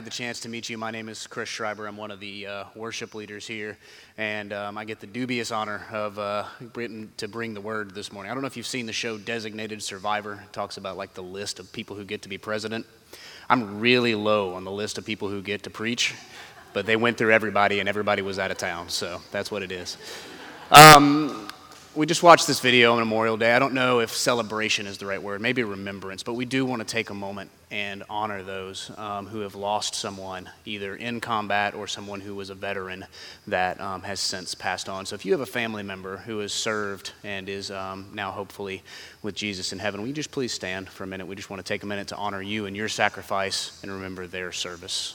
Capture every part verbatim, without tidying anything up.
The chance to meet you. My name is Chris Schreiber. I'm one of the uh, worship leaders here, and um, I get the dubious honor of uh, Britain to bring the word this morning. I don't know if you've seen the show Designated Survivor. It talks about like the list of people who get to be president. I'm really low on the list of people who get to preach, but they went through everybody, and everybody was out of town, so that's what it is. Um, We just watched this video on Memorial Day. I don't know if celebration is the right word, maybe remembrance, but we do want to take a moment and honor those um, who have lost someone, either in combat or someone who was a veteran that um, has since passed on. So if you have a family member who has served and is um, now hopefully with Jesus in heaven, will you just please stand for a minute? We just want to take a minute to honor you and your sacrifice and remember their service.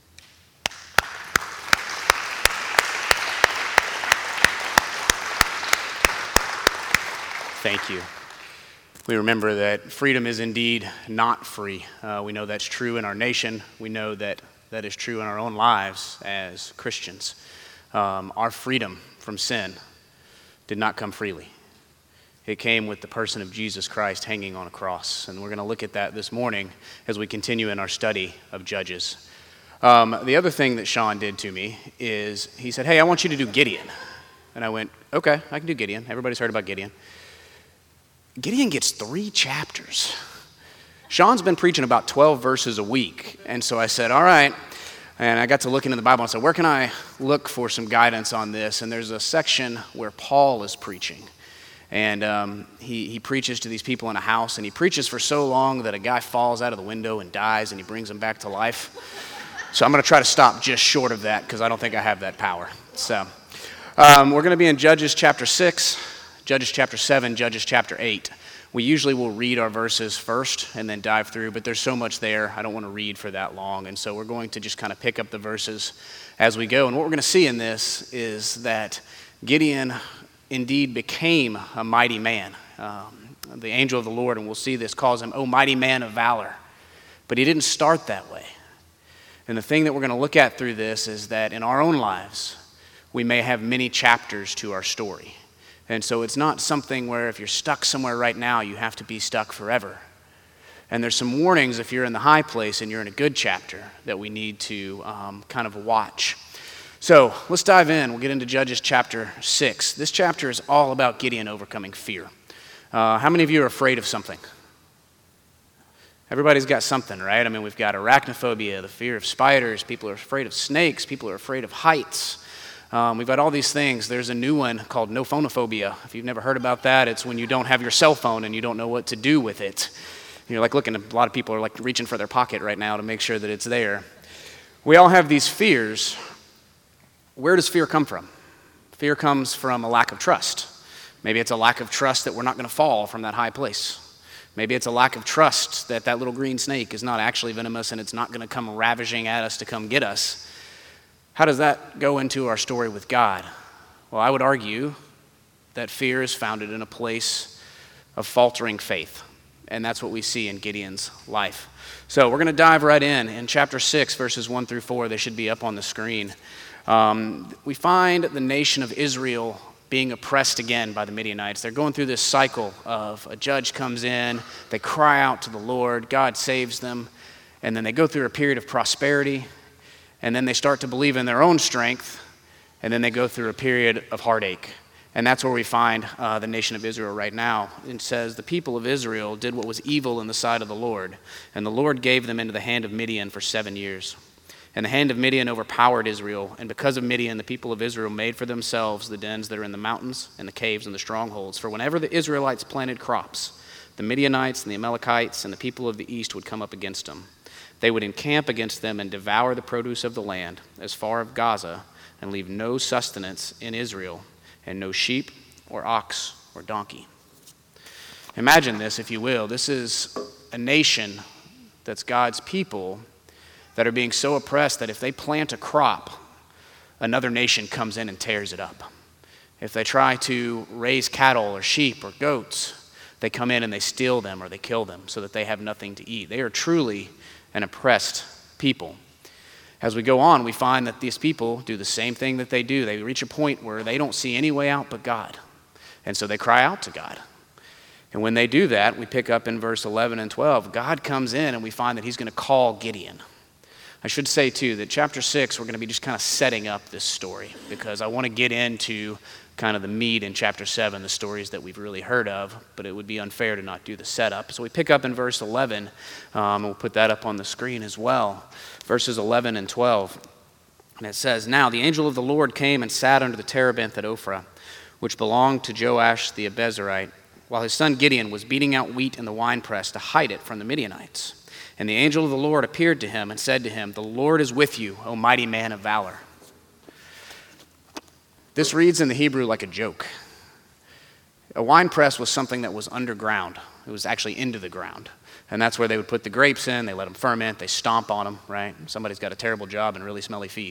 Thank you. We remember that freedom is indeed not free. Uh, we know that's true in our nation. We know that that is true in our own lives as Christians. Um, our freedom from sin did not come freely. It came with the person of Jesus Christ hanging on a cross. And we're going to look at that this morning as we continue in our study of Judges. Um, the other thing that Sean did to me is he said, hey, I want you to do Gideon. And I went, okay, I can do Gideon. Everybody's heard about Gideon. Gideon gets three chapters. Sean's been preaching about twelve verses a week. And so I said, all right. And I got to look into the Bible and said, where can I look for some guidance on this? And there's a section where Paul is preaching. And um, he, he preaches to these people in a house. And he preaches for so long that a guy falls out of the window and dies. And he brings him back to life. So I'm going to try to stop just short of that because I don't think I have that power. So um, we're going to be in Judges chapter six. Judges chapter seven, Judges chapter eight. We usually will read our verses first and then dive through, but there's so much there, I don't want to read for that long. And so we're going to just kind of pick up the verses as we go. And what we're going to see in this is that Gideon indeed became a mighty man. Um, the angel of the Lord, and we'll see this, calls him, "O mighty man of valor." But he didn't start that way. And the thing that we're going to look at through this is that in our own lives, we may have many chapters to our story. And so it's not something where if you're stuck somewhere right now, you have to be stuck forever. And there's some warnings if you're in the high place and you're in a good chapter that we need to um, kind of watch. So let's dive in. We'll get into Judges chapter six. This chapter is all about Gideon overcoming fear. Uh, how many of you are afraid of something? Everybody's got something, right? I mean, we've got arachnophobia, the fear of spiders. People are afraid of snakes. People are afraid of heights. Um, we've got all these things. There's a new one called nophonophobia. If you've never heard about that, it's when you don't have your cell phone and you don't know what to do with it. You're like looking, a lot of people are like reaching for their pocket right now to make sure that it's there. We all have these fears. Where does fear come from? Fear comes from a lack of trust. Maybe it's a lack of trust that we're not going to fall from that high place. Maybe it's a lack of trust that that little green snake is not actually venomous and it's not going to come ravaging at us to come get us. How does that go into our story with God? Well, I would argue that fear is founded in a place of faltering faith. And that's what we see in Gideon's life. So we're going to dive right in. In chapter six, verses one through four, they should be up on the screen. Um, we find the nation of Israel being oppressed again by the Midianites. They're going through this cycle of a judge comes in, they cry out to the Lord, God saves them, and then they go through a period of prosperity. And then they start to believe in their own strength, and then they go through a period of heartache. And that's where we find uh, the nation of Israel right now. It says, the people of Israel did what was evil in the sight of the Lord, and the Lord gave them into the hand of Midian for seven years. And the hand of Midian overpowered Israel, and because of Midian, the people of Israel made for themselves the dens that are in the mountains and the caves and the strongholds. For whenever the Israelites planted crops, the Midianites and the Amalekites and the people of the east would come up against them. They would encamp against them and devour the produce of the land as far as Gaza and leave no sustenance in Israel and no sheep or ox or donkey. Imagine this, if you will. This is a nation that's God's people that are being so oppressed that if they plant a crop, another nation comes in and tears it up. If they try to raise cattle or sheep or goats, they come in and they steal them or they kill them so that they have nothing to eat. They are truly an oppressed people. As we go on, we find that these people do the same thing that they do. They reach a point where they don't see any way out but God. And so they cry out to God. And when they do that, we pick up in verse eleven and twelve, God comes in and we find that he's going to call Gideon. I should say, too, that chapter six, we're going to be just kind of setting up this story because I want to get into kind of the meat in chapter seven, the stories that we've really heard of, but it would be unfair to not do the setup. So we pick up in verse eleven, um, and we'll put that up on the screen as well, verses eleven and twelve. And it says, "Now the angel of the Lord came and sat under the terebinth at Ophrah, which belonged to Joash the Abiezrite, while his son Gideon was beating out wheat in the winepress to hide it from the Midianites. And the angel of the Lord appeared to him and said to him, 'The Lord is with you, O mighty man of valor.'" This reads in the Hebrew like a joke. A wine press was something that was underground. It was actually into the ground. And that's where they would put the grapes in, they let them ferment, they stomp on them, right? Somebody's got a terrible job and really smelly feet.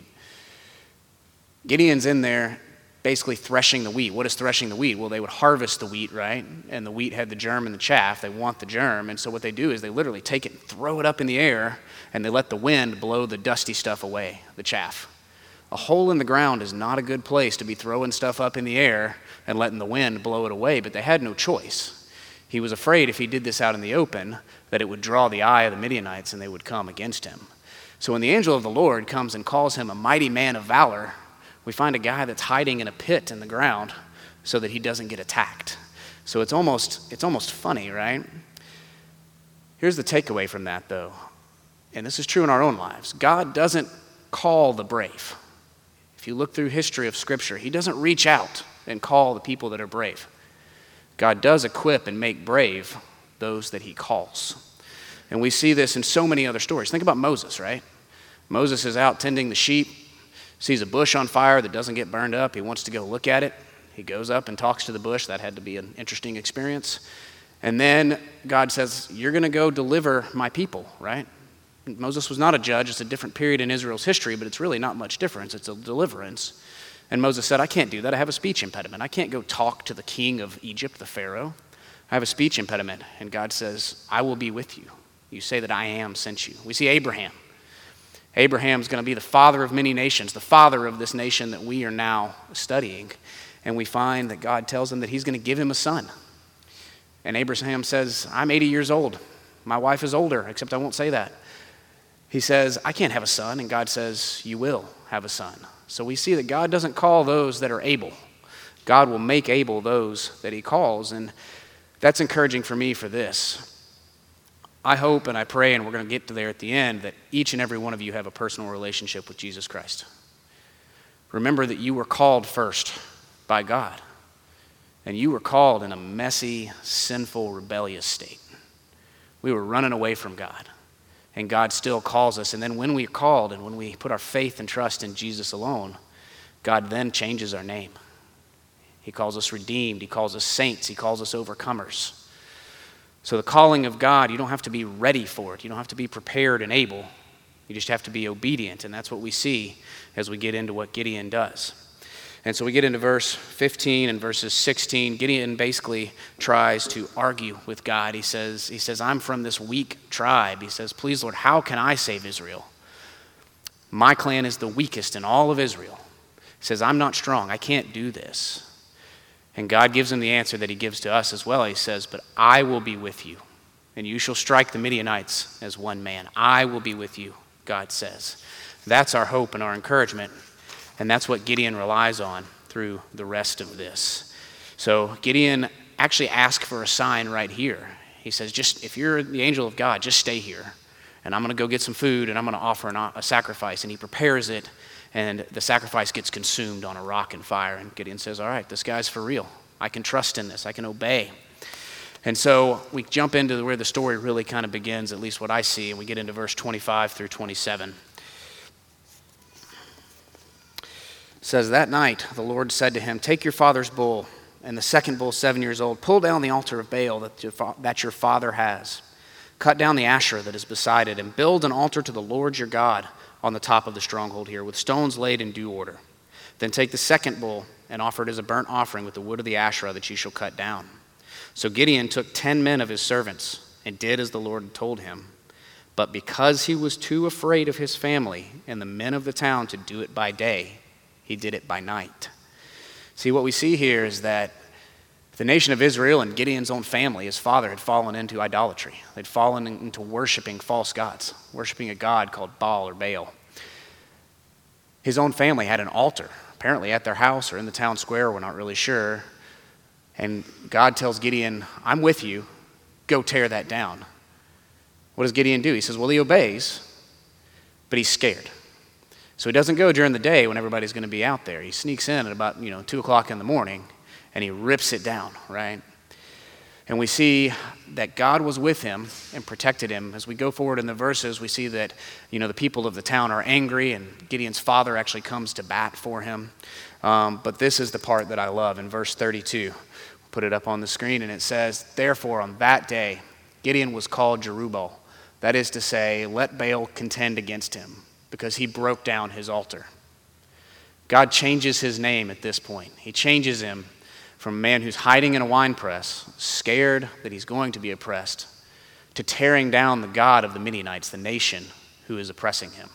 Gideon's in there basically threshing the wheat. What is threshing the wheat? Well, they would harvest the wheat, right? And the wheat had the germ and the chaff. They want the germ. And so what they do is they literally take it and throw it up in the air, and they let the wind blow the dusty stuff away, the chaff. A hole in the ground is not a good place to be throwing stuff up in the air and letting the wind blow it away, but they had no choice. He was afraid if he did this out in the open that it would draw the eye of the Midianites and they would come against him. So when the angel of the Lord comes and calls him a mighty man of valor, we find a guy that's hiding in a pit in the ground so that he doesn't get attacked. So it's almost, it's almost funny, right? Here's the takeaway from that, though, and this is true in our own lives. God doesn't call the brave. If you look through history of Scripture, he doesn't reach out and call the people that are brave. God does equip and make brave those that he calls. And we see this in so many other stories. Think about Moses, right? Moses is out tending the sheep, sees a bush on fire that doesn't get burned up. He wants to go look at it. He goes up and talks to the bush. That had to be an interesting experience. And then God says, "You're going to go deliver my people," right? Moses was not a judge. It's a different period in Israel's history, but it's really not much difference. It's a deliverance. And Moses said, "I can't do that. I have a speech impediment. I can't go talk to the king of Egypt, the Pharaoh. I have a speech impediment." And God says, "I will be with you. You say that I am sent you." We see Abraham. Abraham's going to be the father of many nations, the father of this nation that we are now studying. And we find that God tells him that he's going to give him a son. And Abraham says, "I'm eighty years old. My wife is older," except I won't say that. He says, "I can't have a son." And God says, "You will have a son." So we see that God doesn't call those that are able. God will make able those that he calls. And that's encouraging for me for this. I hope and I pray, and we're going to get to there at the end, that each and every one of you have a personal relationship with Jesus Christ. Remember that you were called first by God, and you were called in a messy, sinful, rebellious state. We were running away from God, and God still calls us. And then when we're called and when we put our faith and trust in Jesus alone, God then changes our name. He calls us redeemed. He calls us saints. He calls us overcomers. So the calling of God, you don't have to be ready for it. You don't have to be prepared and able. You just have to be obedient, and that's what we see as we get into what Gideon does. And so we get into verse fifteen and verses sixteen. Gideon basically tries to argue with God. He says, he says, "I'm from this weak tribe." He says, "Please, Lord, how can I save Israel? My clan is the weakest in all of Israel." He says, "I'm not strong. I can't do this." And God gives him the answer that he gives to us as well. He says, "But I will be with you, and you shall strike the Midianites as one man." I will be with you, God says. That's our hope and our encouragement, and that's what Gideon relies on through the rest of this. So Gideon actually asks for a sign right here. He says, "Just if you're the angel of God, just stay here, and I'm going to go get some food, and I'm going to offer an, a sacrifice." And he prepares it, and the sacrifice gets consumed on a rock and fire. And Gideon says, "All right, this guy's for real. I can trust in this. I can obey." And so we jump into where the story really kind of begins, at least what I see, and we get into verse twenty-five through twenty-seven. It says, "That night the Lord said to him, 'Take your father's bull, and the second bull seven years old. Pull down the altar of Baal that your, fa- that your father has. Cut down the Asherah that is beside it, and build an altar to the Lord your God on the top of the stronghold here, with stones laid in due order. Then take the second bull and offer it as a burnt offering with the wood of the Asherah that you shall cut down.' So Gideon took ten men of his servants and did as the Lord had told him. But because he was too afraid of his family and the men of the town to do it by day, he did it by night." See, what we see here is that The nation of Israel and Gideon's own family, his father, had fallen into idolatry. They'd fallen into worshiping false gods, worshiping a god called Baal or Baal. His own family had an altar, apparently at their house or in the town square, we're not really sure. And God tells Gideon, I'm with you, go tear that down. What does Gideon do? He says, well, he obeys, but he's scared. So he doesn't go during the day when everybody's going to be out there. He sneaks in at about, you know, two o'clock in the morning, and he rips it down, right? And we see that God was with him and protected him. As we go forward in the verses, we see that, you know, the people of the town are angry, and Gideon's father actually comes to bat for him. Um, but this is the part that I love in verse thirty-two. We'll put it up on the screen, and it says, therefore on that day, Gideon was called Jerubbaal. That is to say, let Baal contend against him, because he broke down his altar. God changes his name at this point. He changes him from a man who's hiding in a wine press, scared that he's going to be oppressed, to tearing down the God of the Midianites, the nation who is oppressing him.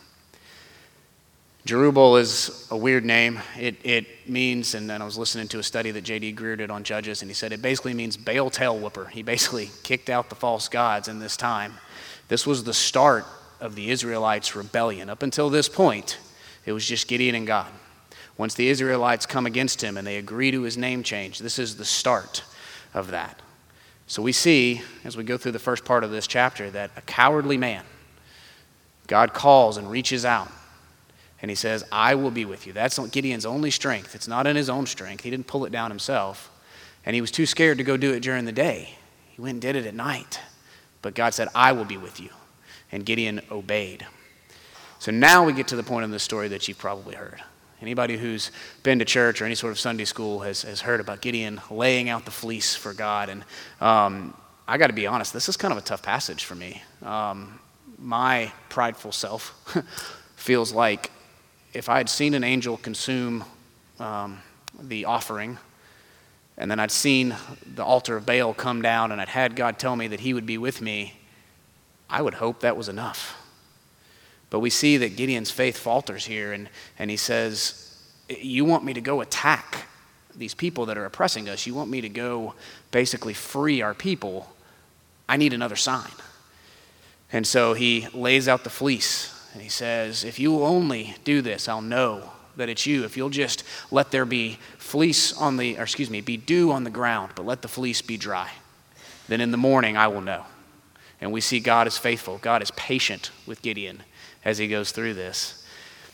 Jerubbaal is a weird name. It, it means, and I was listening to a study that J D Greer did on Judges, and he said it basically means Baal tail whooper. He basically kicked out the false gods in this time. This was the start of the Israelites' rebellion. Up until this point, it was just Gideon and God. Once the Israelites come against him and they agree to his name change, this is the start of that. So we see, as we go through the first part of this chapter, that a cowardly man, God calls and reaches out, and he says, I will be with you. That's Gideon's only strength. It's not in his own strength. He didn't pull it down himself, and he was too scared to go do it during the day. He went and did it at night. But God said, I will be with you. And Gideon obeyed. So now we get to the point in the story that you've probably heard. Anybody who's been to church or any sort of Sunday school has, has heard about Gideon laying out the fleece for God. And um, I got to be honest, this is kind of a tough passage for me. Um, my prideful self feels like if I had seen an angel consume um, the offering, and then I'd seen the altar of Baal come down, and I'd had God tell me that he would be with me, I would hope that was enough. But we see that Gideon's faith falters here, and, and he says, you want me to go attack these people that are oppressing us. You want me to go basically free our people. I need another sign. And so he lays out the fleece, and he says, if you will only do this, I'll know that it's you. If you'll just let there be fleece on the, or excuse me, be dew on the ground, but let the fleece be dry, then in the morning I will know. And we see God is faithful. God is patient with Gideon as he goes through this.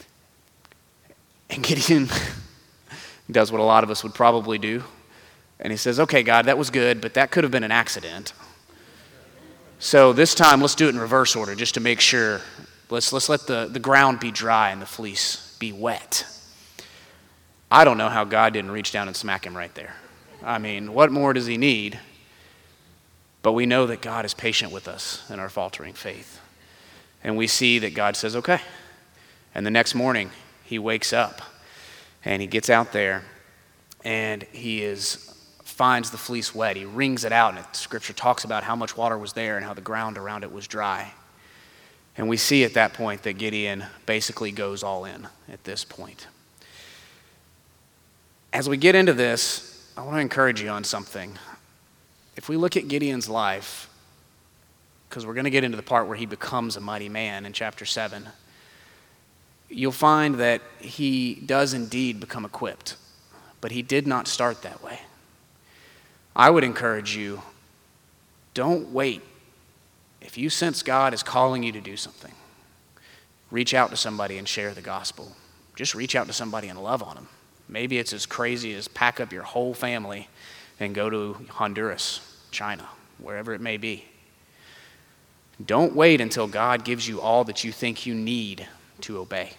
And Gideon does what a lot of us would probably do. And he says, okay, God, that was good, but that could have been an accident. So this time, let's do it in reverse order just to make sure. Let's, let's let the, the ground be dry and the fleece be wet. I don't know how God didn't reach down and smack him right there. I mean, what more does he need? But we know that God is patient with us in our faltering faith. And we see that God says, okay. And the next morning, he wakes up and he gets out there and he is finds the fleece wet. He wrings it out, and Scripture talks about how much water was there and how the ground around it was dry. And we see at that point that Gideon basically goes all in at this point. As we get into this, I want to encourage you on something. If we look at Gideon's life, because we're going to get into the part where he becomes a mighty man in chapter seven, you'll find that he does indeed become equipped, but he did not start that way. I would encourage you, don't wait. If you sense God is calling you to do something, reach out to somebody and share the gospel. Just reach out to somebody and love on them. Maybe it's as crazy as pack up your whole family and go to Honduras, China, wherever it may be. Don't wait until God gives you all that you think you need to obey.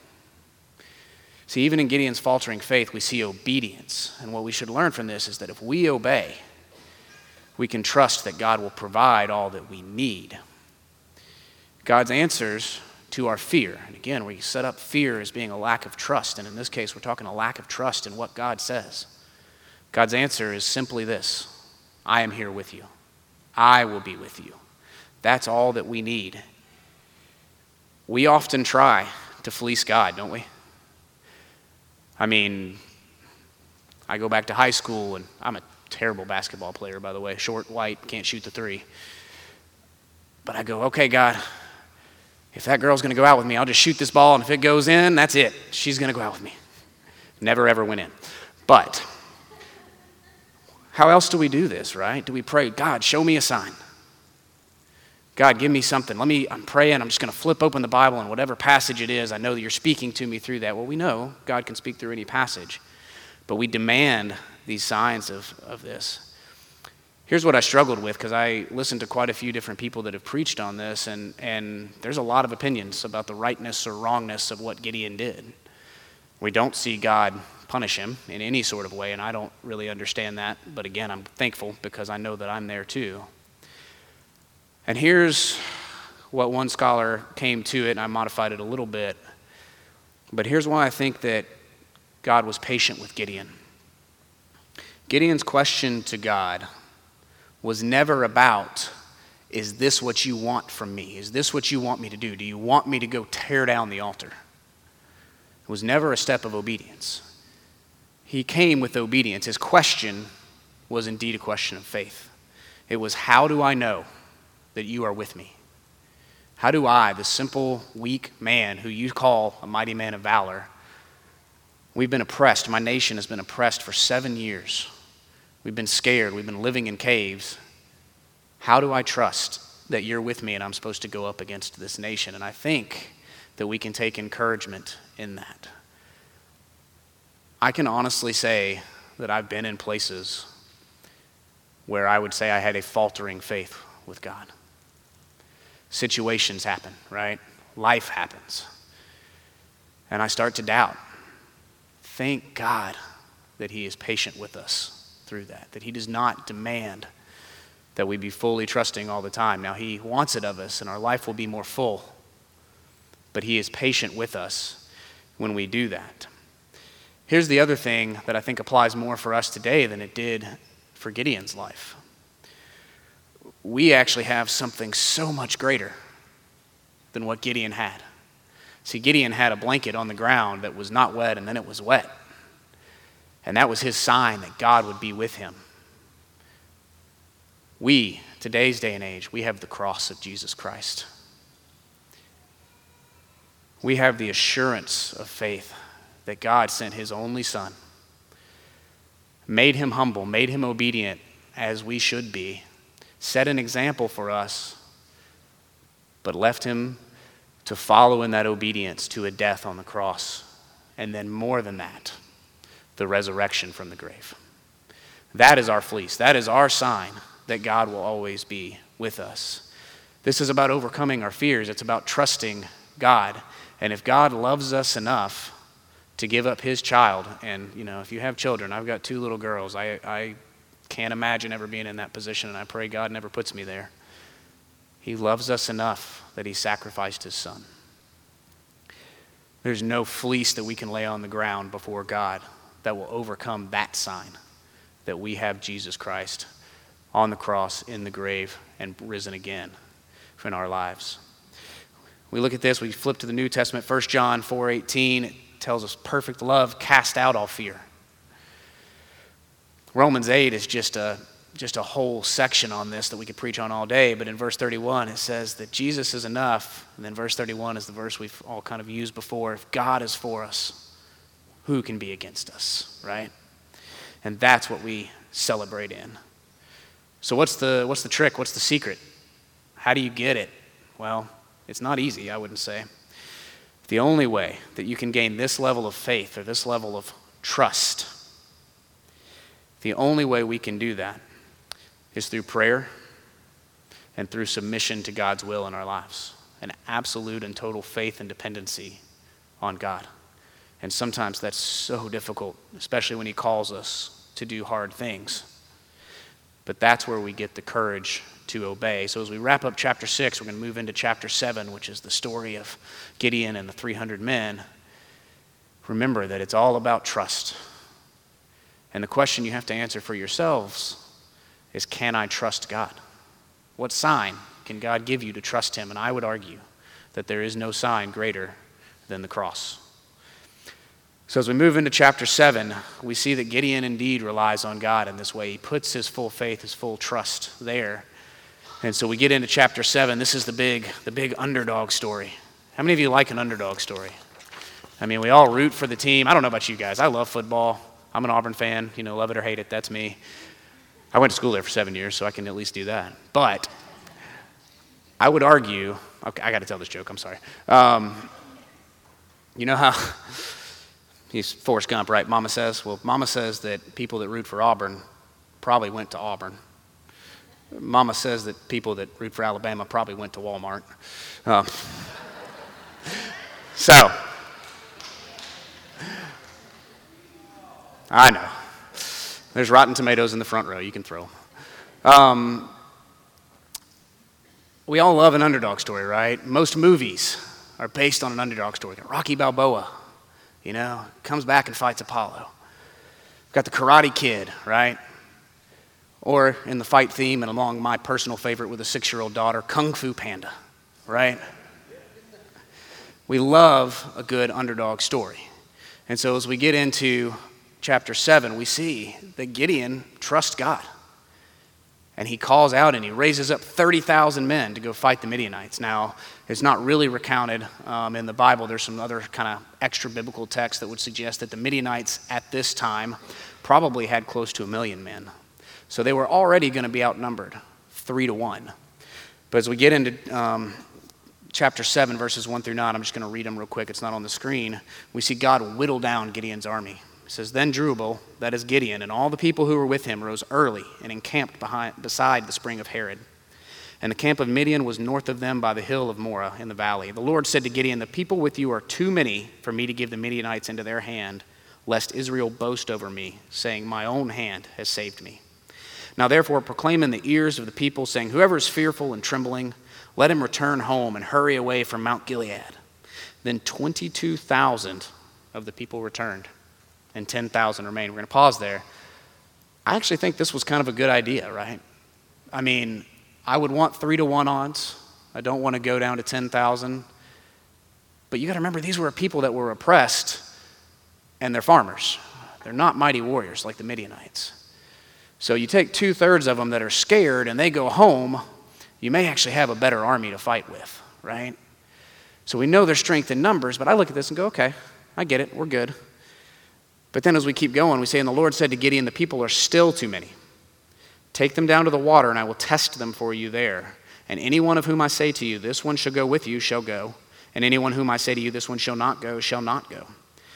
See, even in Gideon's faltering faith, we see obedience. And what we should learn from this is that if we obey, we can trust that God will provide all that we need. God's answers to our fear, and again, we set up fear as being a lack of trust, and in this case, we're talking a lack of trust in what God says. God's answer is simply this: I am here with you. I will be with you. That's all that we need. We often try to fleece God, don't we? I mean, I go back to high school, and I'm a Terrible basketball player, by the way. Short, white, can't shoot the three. But I go, okay, God, if that girl's going to go out with me, I'll just shoot this ball, and if it goes in, that's it. She's going to go out with me. Never, ever went in. But how else do we do this, right? Do we pray, God, show me a sign? God, give me something. Let me, I'm praying, I'm just going to flip open the Bible, and whatever passage it is, I know that you're speaking to me through that. Well, we know God can speak through any passage, but we demand these signs of, of this. Here's what I struggled with, because I listened to quite a few different people that have preached on this, and, and there's a lot of opinions about the rightness or wrongness of what Gideon did. We don't see God punish him in any sort of way, and I don't really understand that. But again, I'm thankful because I know that I'm there too. And here's what one scholar came to it, and I modified it a little bit. But here's why I think that God was patient with Gideon. Gideon's question to God was never about, is this what you want from me? Is this what you want me to do? Do you want me to go tear down the altar? It was never a step of obedience. He came with obedience. His question was indeed a question of faith. It was, how do I know that you are with me? How do I, the simple, weak man who you call a mighty man of valor, we've been oppressed. My nation has been oppressed for seven years. We've been scared. We've been living in caves. How do I trust that you're with me and I'm supposed to go up against this nation? And I think that we can take encouragement in that. I can honestly say that I've been in places where I would say I had a faltering faith with God. Situations happen, right? Life happens. And I start to doubt. Thank God that he is patient with us through that, that he does not demand that we be fully trusting all the time. Now, he wants it of us, and our life will be more full, but he is patient with us when we do that. Here's the other thing that I think applies more for us today than it did for Gideon's life. We actually have something so much greater than what Gideon had. See, Gideon had a blanket on the ground that was not wet, and then it was wet. And that was his sign that God would be with him. We, today's day and age, we have the cross of Jesus Christ. We have the assurance of faith that God sent his only son, made him humble, made him obedient as we should be, set an example for us, but left him to follow in that obedience to a death on the cross. And then more than that, the resurrection from the grave. That is our fleece. That is our sign that God will always be with us. This is about overcoming our fears. It's about trusting God. And if God loves us enough to give up his child, and you know, if you have children, I've got two little girls. I, I can't imagine ever being in that position, and I pray God never puts me there. He loves us enough that he sacrificed his son. There's no fleece that we can lay on the ground before God that will overcome that sign that we have Jesus Christ on the cross, in the grave, and risen again in our lives. We look at this, we flip to the New Testament, First John four eighteen, it tells us perfect love cast out all fear. Romans eight is just a just a whole section on this that we could preach on all day, but in verse thirty-one it says that Jesus is enough, and then verse thirty-one is the verse we've all kind of used before. If God is for us, who can be against us, right? And that's what we celebrate in. So what's the what's the trick? What's the secret? How do you get it? Well, it's not easy, I wouldn't say. The only way that you can gain this level of faith or this level of trust, the only way we can do that is through prayer and through submission to God's will in our lives. An absolute and total faith and dependency on God. And sometimes that's so difficult, especially when he calls us to do hard things. But that's where we get the courage to obey. So as we wrap up chapter six, we're going to move into chapter seven, which is the story of Gideon and the three hundred men. Remember that it's all about trust. And the question you have to answer for yourselves is, can I trust God? What sign can God give you to trust him? And I would argue that there is no sign greater than the cross. So as we move into chapter seven, we see that Gideon indeed relies on God in this way. He puts his full faith, his full trust there. And so we get into chapter seven. This is the big, the big underdog story. How many of you like an underdog story? I mean, we all root for the team. I don't know about you guys. I love football. I'm an Auburn fan. You know, love it or hate it, that's me. I went to school there for seven years, so I can at least do that. But I would argue, okay, I got to tell this joke, I'm sorry. Um, you know how... He's Forrest Gump, right? Mama says. Well, Mama says that people that root for Auburn probably went to Auburn. Mama says that people that root for Alabama probably went to Walmart. Uh, so, I know. There's rotten tomatoes in the front row. You can throw them. Um, we all love an underdog story, right? Most movies are based on an underdog story. Rocky Balboa. You know, comes back and fights Apollo. Got the Karate Kid, right? Or in the fight theme, and among my personal favorite with a six-year-old daughter, Kung Fu Panda, right? We love a good underdog story. And so as we get into chapter seven, we see that Gideon trusts God. And he calls out and he raises up thirty thousand men to go fight the Midianites. Now, it's not really recounted um, in the Bible. There's some other kind of extra biblical texts that would suggest that the Midianites at this time probably had close to a million men. So they were already going to be outnumbered, three to one. But as we get into um, chapter seven, verses one through nine, I'm just going to read them real quick. It's not on the screen. We see God whittle down Gideon's army. It says, Then Jerubbaal, that is Gideon, and all the people who were with him rose early and encamped behind, beside the spring of Harod. And the camp of Midian was north of them by the hill of Moreh in the valley. The Lord said to Gideon, The people with you are too many for me to give the Midianites into their hand, lest Israel boast over me, saying, My own hand has saved me. Now therefore proclaim in the ears of the people, saying, Whoever is fearful and trembling, let him return home and hurry away from Mount Gilead. Then twenty-two thousand of the people returned, and ten thousand remained. We're going to pause there. I actually think this was kind of a good idea, right? I mean, I would want three to one odds. I don't want to go down to ten thousand. But you got to remember, these were people that were oppressed, and they're farmers. They're not mighty warriors like the Midianites. So you take two-thirds of them that are scared, and they go home, you may actually have a better army to fight with, right? So we know there's strength in numbers, but I look at this and go, okay, I get it, we're good. But then as we keep going, we say, And the Lord said to Gideon, The people are still too many. Take them down to the water, and I will test them for you there. And any one of whom I say to you, This one shall go with you, shall go. And anyone whom I say to you, This one shall not go, shall not go.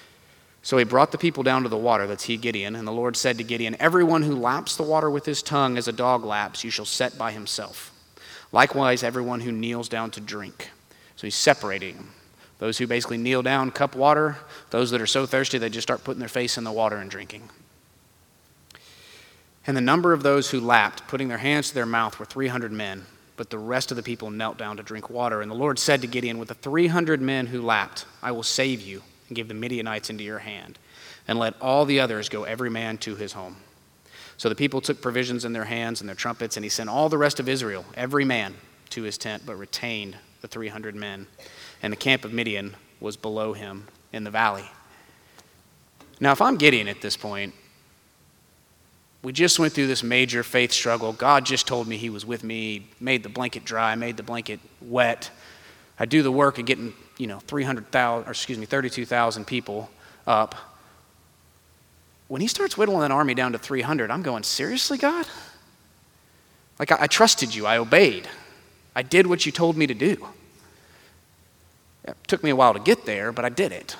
So he brought the people down to the water, that's he, Gideon. And the Lord said to Gideon, Everyone who laps the water with his tongue as a dog laps, you shall set by himself. Likewise, everyone who kneels down to drink. So he's separating them. Those who basically kneel down, cup water. Those that are so thirsty, they just start putting their face in the water and drinking. And the number of those who lapped, putting their hands to their mouth, were three hundred men. But the rest of the people knelt down to drink water. And the Lord said to Gideon, With the three hundred men who lapped, I will save you and give the Midianites into your hand. And let all the others go every man to his home. So the people took provisions in their hands and their trumpets, and he sent all the rest of Israel, every man, to his tent, but retained the three hundred men. And the camp of Midian was below him in the valley. Now, if I'm Gideon at this point, we just went through this major faith struggle. God just told me he was with me, made the blanket dry, made the blanket wet. I do the work of getting, you know, three hundred thousand, or excuse me, thirty-two thousand people up. When he starts whittling that army down to three hundred, I'm going, seriously, God? Like, I, I trusted you, I obeyed. I did what you told me to do. It took me a while to get there, but I did it.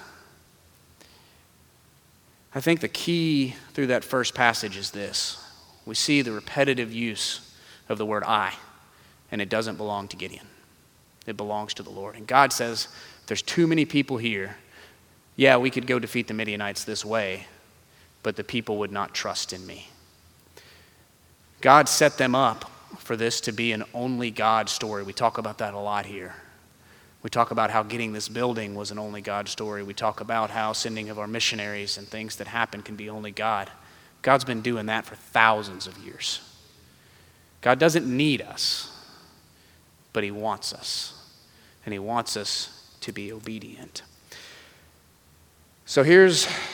I think the key through that first passage is this. We see the repetitive use of the word I, and it doesn't belong to Gideon. It belongs to the Lord. And God says, there's too many people here. Yeah, we could go defeat the Midianites this way, but the people would not trust in me. God set them up for this to be an only God story. We talk about that a lot here. We talk about how getting this building was an only God story. We talk about how sending of our missionaries and things that happen can be only God. God's been doing that for thousands of years. God doesn't need us, but he wants us. And he wants us to be obedient. So here's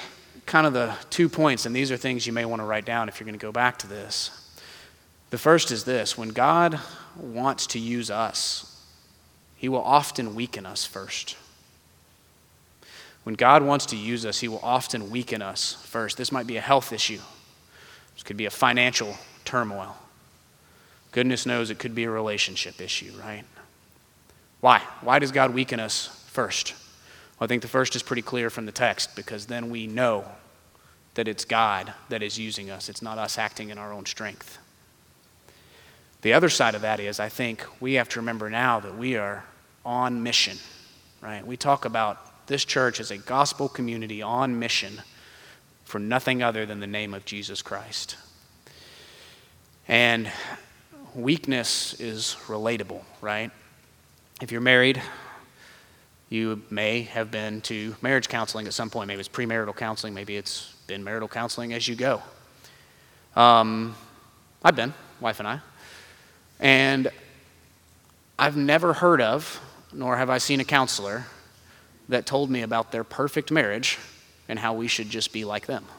kind of the two points, and these are things you may want to write down if you're going to go back to this. The first is this: when God wants to use us, he will often weaken us first. When God wants to use us, he will often weaken us first. This might be a health issue. This could be a financial turmoil. Goodness knows it could be a relationship issue, right? Why? Why does God weaken us first? Well, I think the first is pretty clear from the text, because then we know that it's God that is using us. It's not us acting in our own strength. The other side of that is, I think we have to remember now that we are on mission, right? We talk about this church as a gospel community on mission for nothing other than the name of Jesus Christ. And weakness is relatable, right? If you're married, you may have been to marriage counseling at some point. Maybe it's premarital counseling. Maybe it's been marital counseling as you go. Um, I've been, wife and I. And I've never heard of, nor have I seen a counselor that told me about their perfect marriage and how we should just be like them.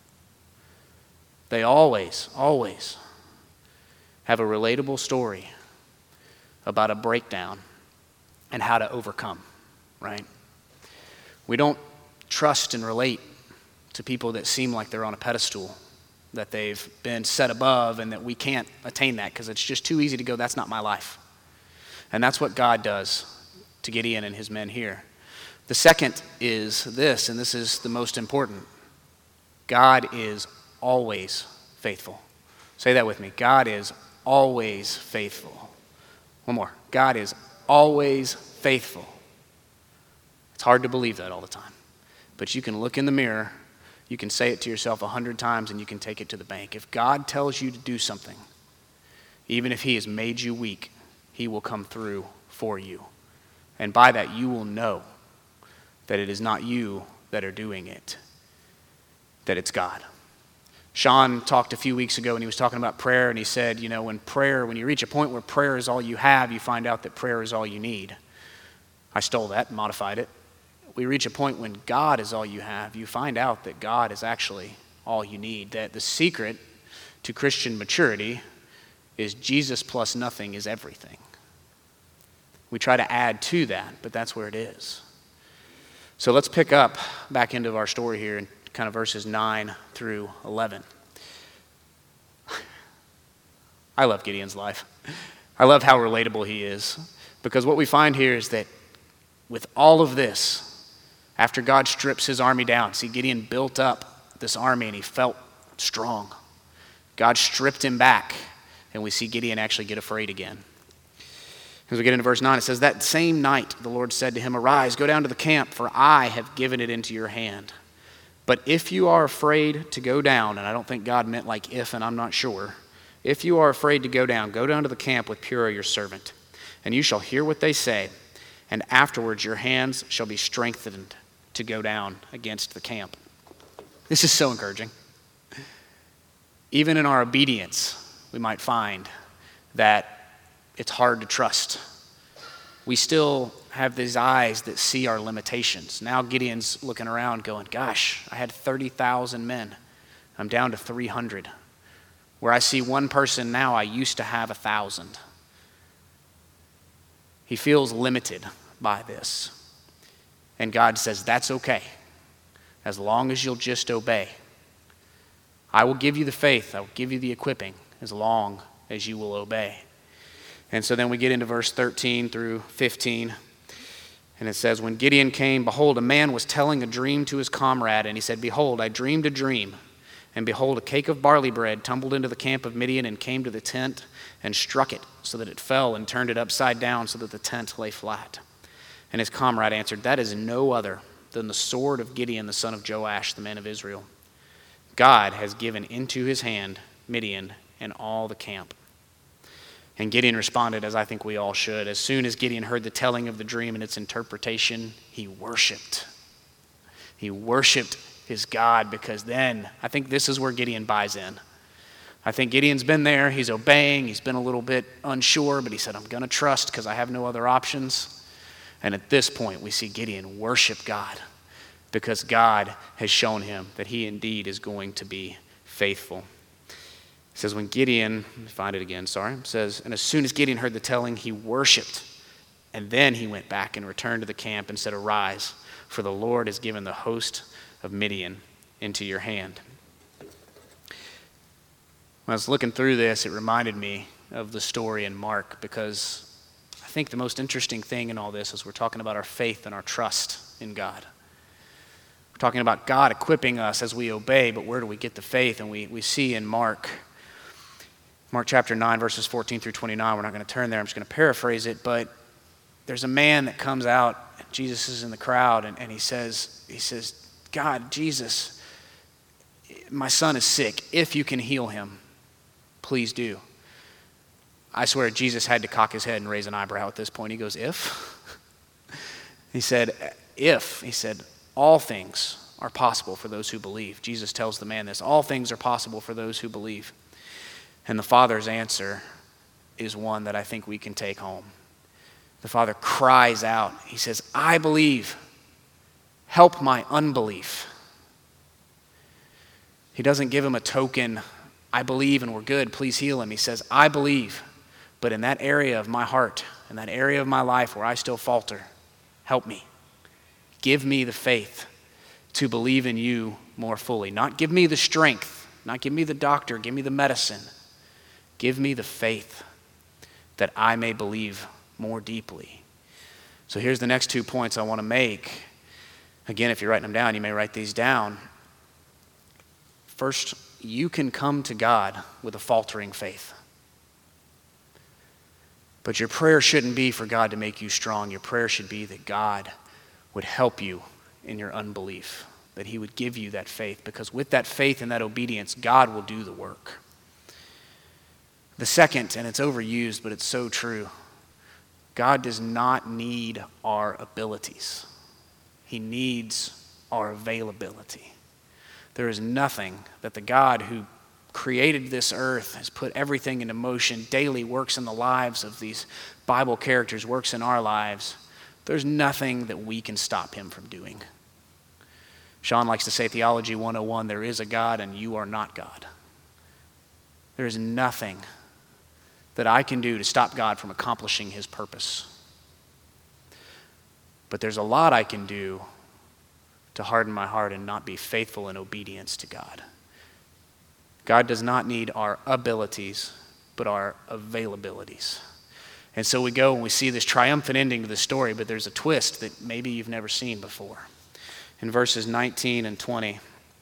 They always, always have a relatable story about a breakdown and how to overcome, right? We don't trust and relate to people that seem like they're on a pedestal, that they've been set above, and that we can't attain that because it's just too easy to go, that's not my life. And that's what God does to Gideon and his men here. The second is this, and this is the most important. God is always faithful. Say that with me. God is always faithful. One more. God is always faithful. It's hard to believe that all the time. But you can look in the mirror, you can say it to yourself a hundred times, and you can take it to the bank. If God tells you to do something, even if he has made you weak, he will come through for you. And by that, you will know that it is not you that are doing it, that it's God. Sean talked a few weeks ago, and he was talking about prayer, and he said, you know, when prayer, when you reach a point where prayer is all you have, you find out that prayer is all you need. I stole that and modified it. We reach a point when God is all you have, you find out that God is actually all you need, that the secret to Christian maturity is Jesus plus nothing is everything. We try to add to that, but that's where it is. So let's pick up back into our story here in kind of verses nine through eleven. I love Gideon's life. I love how relatable he is, because what we find here is that with all of this, after God strips his army down, see, Gideon built up this army and he felt strong. God stripped him back, and we see Gideon actually get afraid again. As we get into verse nine, it says, that same night the Lord said to him, arise, go down to the camp, for I have given it into your hand. But if you are afraid to go down, and I don't think God meant like if, and I'm not sure. If you are afraid to go down, go down to the camp with Purah your servant, and you shall hear what they say, and afterwards your hands shall be strengthened to go down against the camp. This is so encouraging. Even in our obedience, we might find that it's hard to trust. We still have these eyes that see our limitations. Now Gideon's looking around going, gosh, I had thirty thousand men. I'm down to three hundred. Where I see one person now, I used to have one thousand. He feels limited by this. And God says, that's okay, as long as you'll just obey. I will give you the faith, I will give you the equipping, as long as you will obey. And so then we get into verse thirteen through fifteen, and it says, when Gideon came, behold, a man was telling a dream to his comrade, and he said, behold, I dreamed a dream, and behold, a cake of barley bread tumbled into the camp of Midian and came to the tent and struck it, so that it fell, and turned it upside down, so that the tent lay flat. And his comrade answered, that is no other than the sword of Gideon, the son of Joash, the man of Israel. God has given into his hand Midian and all the camp. And Gideon responded, as I think we all should. As soon as Gideon heard the telling of the dream and its interpretation, he worshiped. He worshiped his God, because then, I think this is where Gideon buys in. I think Gideon's been there, he's obeying, he's been a little bit unsure, but he said, I'm going to trust because I have no other options. And at this point, we see Gideon worship God. because God has shown him that he indeed is going to be faithful. It says when Gideon, let me find it again, sorry. It says, and as soon as Gideon heard the telling, he worshiped. And then he went back and returned to the camp and said, arise, for the Lord has given the host of Midian into your hand. When I was looking through this, it reminded me of the story in Mark, because I think the most interesting thing in all this is we're talking about our faith and our trust in God. We're talking about God equipping us as we obey, but where do we get the faith? And we, we see in Mark, Mark chapter nine, verses fourteen through twenty-nine, we're not going to turn there, I'm just going to paraphrase it, but there's a man that comes out, Jesus is in the crowd, and, and he says, he says, God, Jesus, my son is sick. If you can heal him, please do. I swear Jesus had to cock his head and raise an eyebrow at this point. He goes, if? He said, if. He said, all things are possible for those who believe. Jesus tells the man this. All things are possible for those who believe. And the father's answer is one that I think we can take home. The father cries out. He says, I believe. Help my unbelief. He doesn't give him a token, I believe and we're good, please heal him. He says, I believe, but in that area of my heart, in that area of my life where I still falter, help me. Give me the faith to believe in you more fully. Not give me the strength, not give me the doctor, give me the medicine. Give me the faith that I may believe more deeply. So here's the next two points I want to make. Again, if you're writing them down, you may write these down. First, you can come to God with a faltering faith. But your prayer shouldn't be for God to make you strong. Your prayer should be that God would help you in your unbelief, that he would give you that faith, because with that faith and that obedience, God will do the work. The second, and it's overused, but it's so true, God does not need our abilities. He needs our availability. There is nothing that the God who created this earth, has put everything into motion, daily works in the lives of these Bible characters, works in our lives. There's nothing that we can stop him from doing. Sean likes to say, Theology one oh one, there is a God and you are not God. There is nothing that I can do to stop God from accomplishing his purpose. But there's a lot I can do to harden my heart and not be faithful in obedience to God. God does not need our abilities, but our availabilities. And so we go and we see this triumphant ending to the story, but there's a twist that maybe you've never seen before. In verses nineteen and twenty,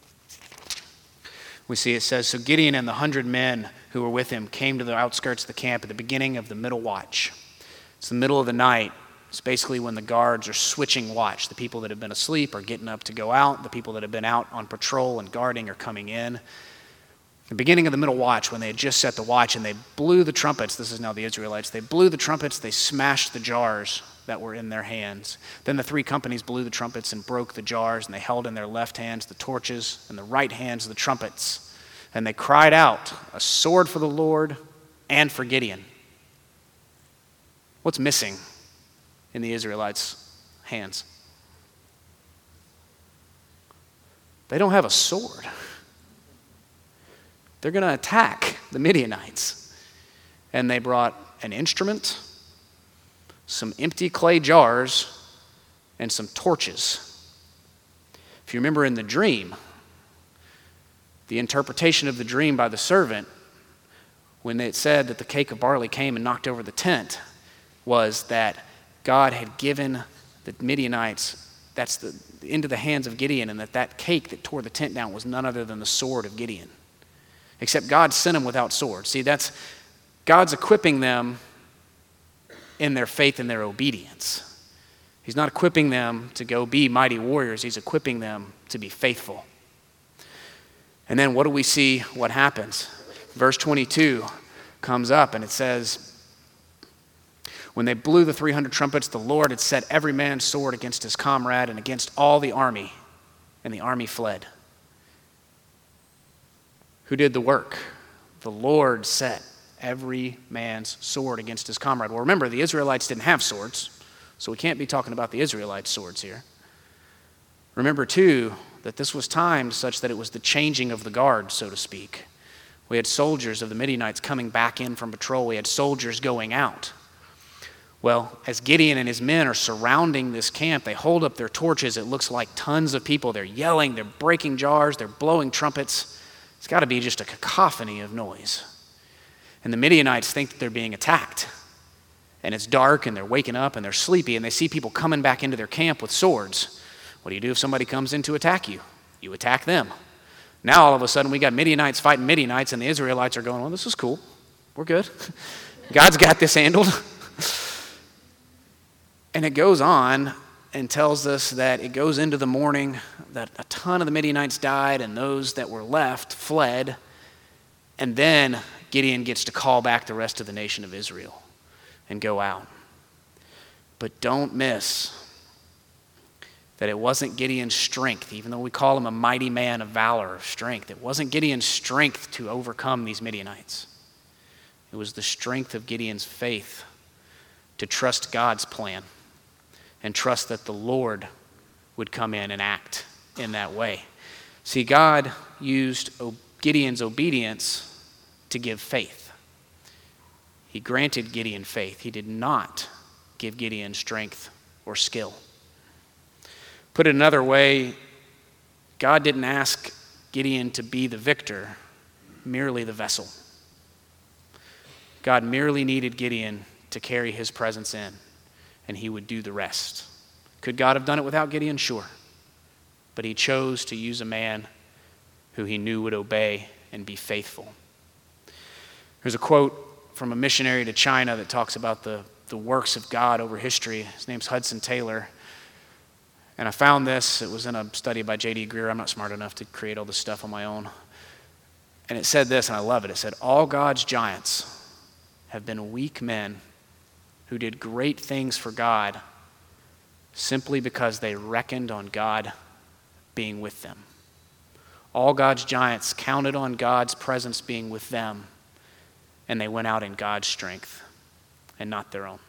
we see it says, so Gideon and the hundred men who were with him came to the outskirts of the camp at the beginning of the middle watch. It's the middle of the night. It's basically when the guards are switching watch. The people that have been asleep are getting up to go out. The people that have been out on patrol and guarding are coming in. The beginning of the middle watch, when they had just set the watch and they blew the trumpets, this is now the Israelites, they blew the trumpets, they smashed the jars that were in their hands. Then the three companies blew the trumpets and broke the jars, and they held in their left hands the torches and the right hands the trumpets. And they cried out, a sword for the Lord and for Gideon. What's missing in the Israelites' hands? They don't have a sword. They're going to attack the Midianites. And they brought an instrument, some empty clay jars, and some torches. If you remember in the dream, the interpretation of the dream by the servant, when it said that the cake of barley came and knocked over the tent, was that God had given the Midianites, that's the, into the hands of Gideon, and that that cake that tore the tent down was none other than the sword of Gideon. Except God sent them without swords. See, that's God's equipping them in their faith and their obedience. He's not equipping them to go be mighty warriors. He's equipping them to be faithful. And then what do we see what happens? Verse twenty-two comes up and it says, when they blew the three hundred trumpets, the Lord had set every man's sword against his comrade and against all the army, and the army fled. Who did the work? The Lord set every man's sword against his comrade. Well, remember, the Israelites didn't have swords, so we can't be talking about the Israelites' swords here. Remember, too, that this was timed such that it was the changing of the guard, so to speak. We had soldiers of the Midianites coming back in from patrol. We had soldiers going out. Well, as Gideon and his men are surrounding this camp, they hold up their torches. It looks like tons of people. They're yelling, they're breaking jars, they're blowing trumpets. It's got to be just a cacophony of noise. And the Midianites think that they're being attacked. And it's dark, and they're waking up, and they're sleepy, and they see people coming back into their camp with swords. What do you do if somebody comes in to attack you? You attack them. Now all of a sudden we got Midianites fighting Midianites, and the Israelites are going, well, this is cool. We're good. God's got this handled. And it goes on and tells us that it goes into the morning, that a ton of the Midianites died, and those that were left fled. And then Gideon gets to call back the rest of the nation of Israel and go out. But don't miss that it wasn't Gideon's strength, even though we call him a mighty man of valor, of strength. It wasn't Gideon's strength to overcome these Midianites. It was the strength of Gideon's faith to trust God's plan and trust that the Lord would come in and act in that way. See, God used Gideon's obedience to give faith. He granted Gideon faith. He did not give Gideon strength or skill. Put it another way, God didn't ask Gideon to be the victor, merely the vessel. God merely needed Gideon to carry his presence in, and he would do the rest. Could God have done it without Gideon? Sure. But he chose to use a man who he knew would obey and be faithful. There's a quote from a missionary to China that talks about the, the works of God over history. His name's Hudson Taylor. And I found this. It was in a study by J D Greer. I'm not smart enough to create all this stuff on my own. And it said this, and I love it. It said, all God's giants have been weak men who did great things for God simply because they reckoned on God being with them. All God's giants counted on God's presence being with them, and they went out in God's strength and not their own.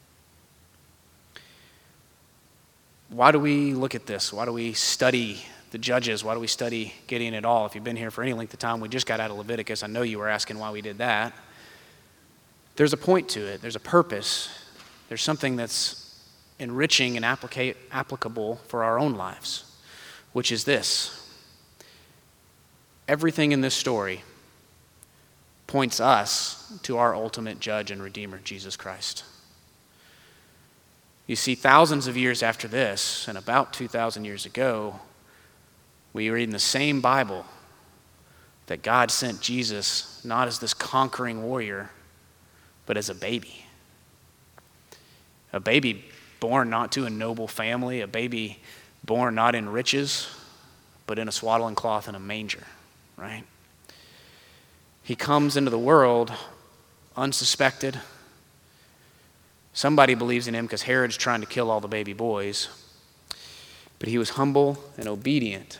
Why do we look at this? Why do we study the Judges? Why do we study Gideon at all? If you've been here for any length of time, we just got out of Leviticus. I know you were asking why we did that. There's a point to it. There's a purpose. There's something that's enriching and applica- applicable for our own lives, which is this. Everything in this story points us to our ultimate judge and redeemer, Jesus Christ. You see, thousands of years after this, and about two thousand years ago, we read in the same Bible that God sent Jesus not as this conquering warrior, but as a baby. A baby born not to a noble family, a baby born not in riches, but in a swaddling cloth and a manger, right? He comes into the world unsuspected. Somebody believes in him because Herod's trying to kill all the baby boys. But he was humble and obedient.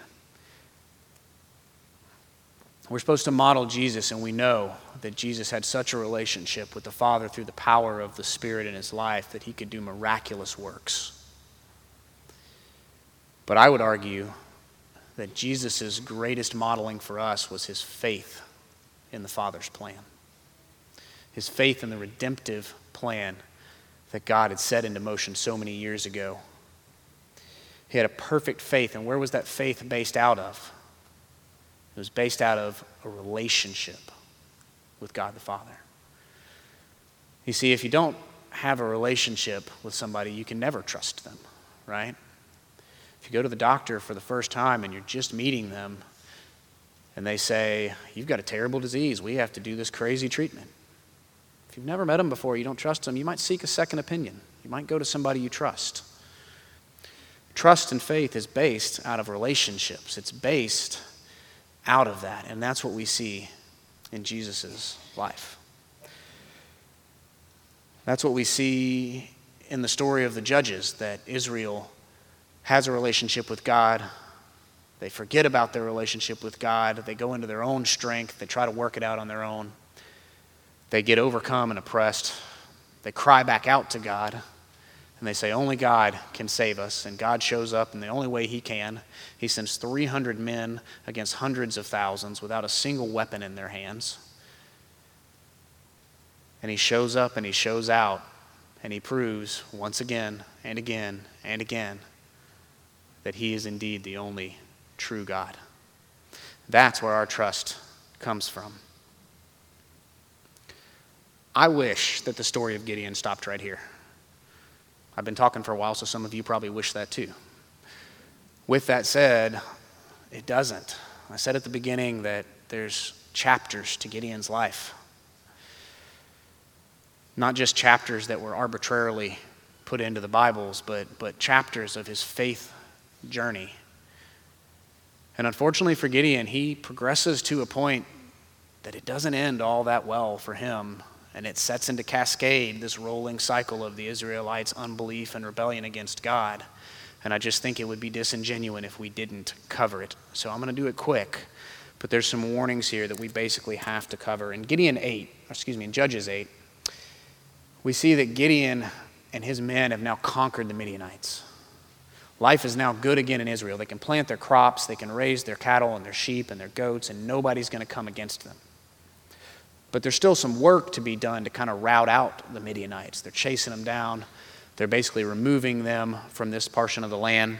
We're supposed to model Jesus, and we know that Jesus had such a relationship with the Father through the power of the Spirit in his life that he could do miraculous works. But I would argue that Jesus' greatest modeling for us was his faith in the Father's plan. His faith in the redemptive plan that God had set into motion so many years ago. He had a perfect faith, and where was that faith based out of? It was based out of a relationship with God the Father. You see, if you don't have a relationship with somebody, you can never trust them, right? If you go to the doctor for the first time and you're just meeting them, and they say, you've got a terrible disease, we have to do this crazy treatment. If you've never met them before, you don't trust them, you might seek a second opinion. You might go to somebody you trust. Trust and faith is based out of relationships. It's based out of that, and that's what we see in Jesus' life. That's what we see in the story of the Judges, that Israel has a relationship with God. They forget about their relationship with God. They go into their own strength. They try to work it out on their own. They get overcome and oppressed. They cry back out to God, And they say, only God can save us. And God shows up in the only way he can. He sends three hundred men against hundreds of thousands without a single weapon in their hands. And he shows up and he shows out. And he proves once again and again and again that he is indeed the only true God. That's where our trust comes from. I wish that the story of Gideon stopped right here. I've been talking for a while, so some of you probably wish that too. With that said, it doesn't. I said at the beginning that there's chapters to Gideon's life. Not just chapters that were arbitrarily put into the Bibles, but, but chapters of his faith journey. And unfortunately for Gideon, he progresses to a point that it doesn't end all that well for him. And it sets into cascade this rolling cycle of the Israelites' unbelief and rebellion against God. And I just think it would be disingenuous if we didn't cover it. So I'm going to do it quick. But there's some warnings here that we basically have to cover. In Gideon eight, or excuse me, in Judges eight, we see that Gideon and his men have now conquered the Midianites. Life is now good again in Israel. They can plant their crops, they can raise their cattle and their sheep and their goats, and nobody's going to come against them. But there's still some work to be done to kind of rout out the Midianites. They're chasing them down. They're basically removing them from this portion of the land.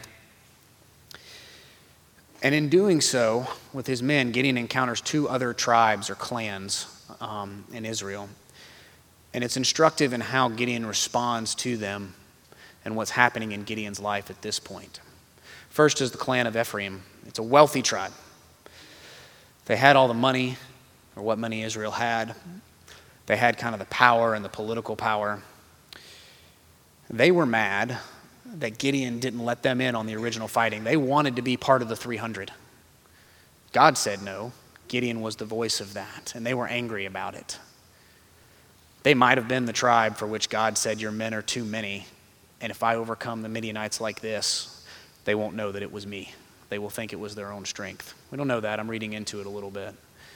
And in doing so, with his men, Gideon encounters two other tribes or clans um, in Israel. And it's instructive in how Gideon responds to them and what's happening in Gideon's life at this point. First is the clan of Ephraim. It's a wealthy tribe. They had all the money, or what money Israel had. They had kind of the power and the political power. They were mad that Gideon didn't let them in on the original fighting. They wanted to be part of the three hundred. God said no. Gideon was the voice of that, and they were angry about it. They might have been the tribe for which God said, your men are too many, and if I overcome the Midianites like this, they won't know that it was me. They will think it was their own strength. We don't know that. I'm reading into it a little bit.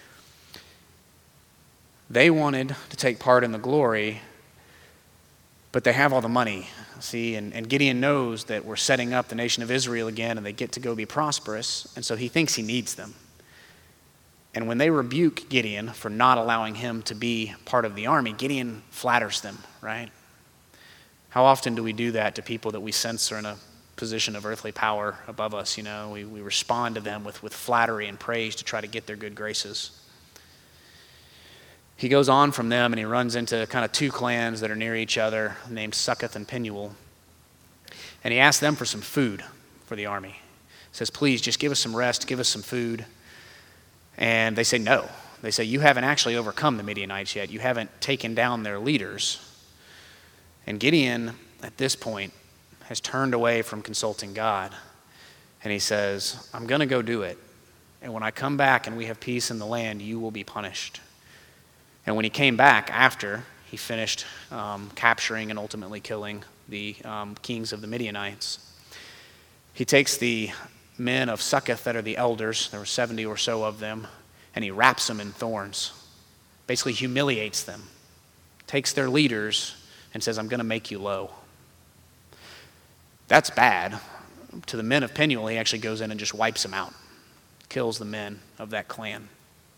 They wanted to take part in the glory, but they have all the money. See, and, and Gideon knows that we're setting up the nation of Israel again, and they get to go be prosperous, and so he thinks he needs them. And when they rebuke Gideon for not allowing him to be part of the army, Gideon flatters them, right? How often do we do that to people that we sense are in a position of earthly power above us? You know, we, we respond to them with, with flattery and praise to try to get their good graces. He goes on from them and he runs into kind of two clans that are near each other named Succoth and Penuel. And he asks them for some food for the army. He says, please just give us some rest, give us some food. And they say no. They say, you haven't actually overcome the Midianites yet. You haven't taken down their leaders. And Gideon, at this point, has turned away from consulting God. And he says, I'm going to go do it. And when I come back and we have peace in the land, you will be punished. And when he came back after he finished um, capturing and ultimately killing the um, kings of the Midianites, he takes the men of Succoth that are the elders, there were seventy or so of them, and he wraps them in thorns, basically humiliates them, takes their leaders and says, I'm going to make you low. That's bad. To the men of Penuel, he actually goes in and just wipes them out, kills the men of that clan.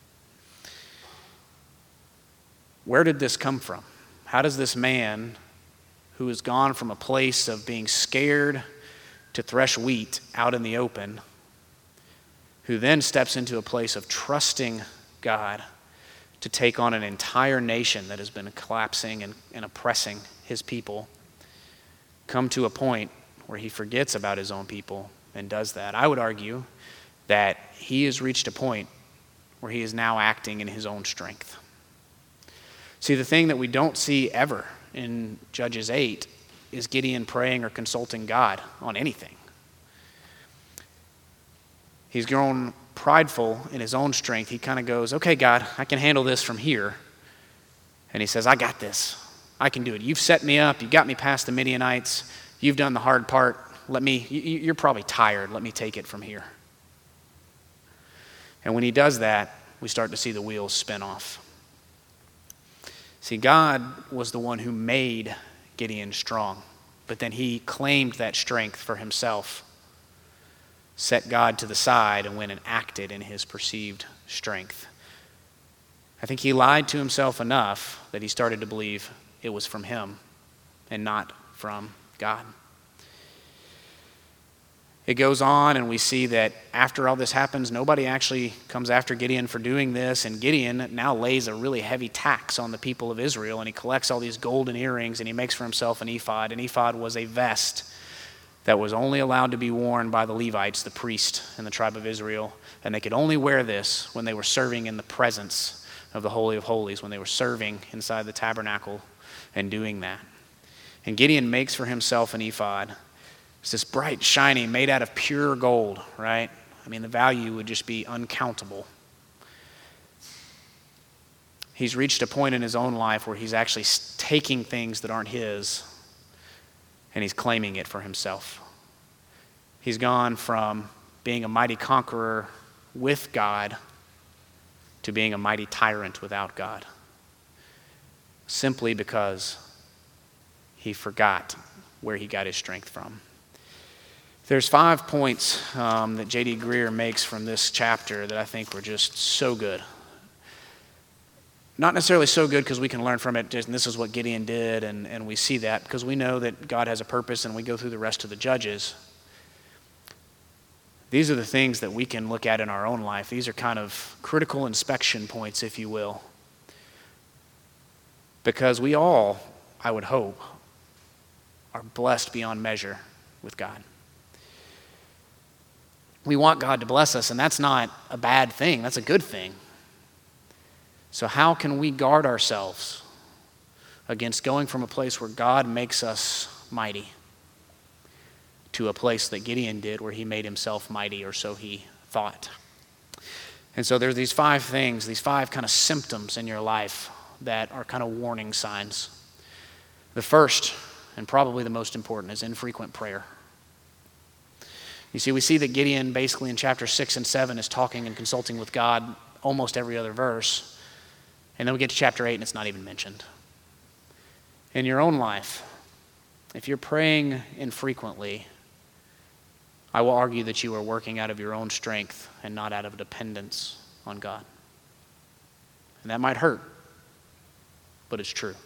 Where did this come from? How does this man who has gone from a place of being scared to thresh wheat out in the open, who then steps into a place of trusting God to take on an entire nation that has been collapsing and, and oppressing his people, come to a point where he forgets about his own people and does that? I would argue that he has reached a point where he is now acting in his own strength. See, the thing that we don't see ever in Judges eight is Gideon praying or consulting God on anything. He's grown prideful in his own strength. He kind of goes, okay, God, I can handle this from here. And he says, I got this. I can do it. You've set me up. You got me past the Midianites. You've done the hard part. Let me, you're probably tired. Let me take it from here. And when he does that, we start to see the wheels spin off. See, God was the one who made Gideon strong. but then he claimed that strength for himself, set God to the side, and went and acted in his perceived strength. I think he lied to himself enough that he started to believe it was from him and not from God. It goes on, and we see that after all this happens, nobody actually comes after Gideon for doing this, and Gideon now lays a really heavy tax on the people of Israel, and he collects all these golden earrings, and he makes for himself an ephod. An ephod was a vest that was only allowed to be worn by the Levites, the priest in the tribe of Israel, and they could only wear this when they were serving in the presence of the Holy of Holies, when they were serving inside the tabernacle and doing that. And Gideon makes for himself an ephod. It's this bright, shiny, made out of pure gold, right? I mean, the value would just be uncountable. He's reached a point in his own life where he's actually taking things that aren't his and he's claiming it for himself. He's gone from being a mighty conqueror with God to being a mighty tyrant without God, simply because he forgot where he got his strength from. There's five points um, that J D Greear makes from this chapter that I think were just so good. Not necessarily so good because we can learn from it, and this is what Gideon did, and, and we see that because we know that God has a purpose, and we go through the rest of the Judges. These are the things that we can look at in our own life. These are kind of critical inspection points, if you will. Because we all, I would hope, are blessed beyond measure with God. We want God to bless us, and that's not a bad thing. That's a good thing. So how can we guard ourselves against going from a place where God makes us mighty to a place that Gideon did where he made himself mighty, or so he thought? And so there's these five things, these five kind of symptoms in your life that are kind of warning signs. The first, and probably the most important, is infrequent prayer. You see, we see that Gideon basically in chapter six and seven is talking and consulting with God almost every other verse. And then we get to chapter eight and it's not even mentioned. In your own life, if you're praying infrequently, I will argue that you are working out of your own strength and not out of dependence on God. And that might hurt, but it's true.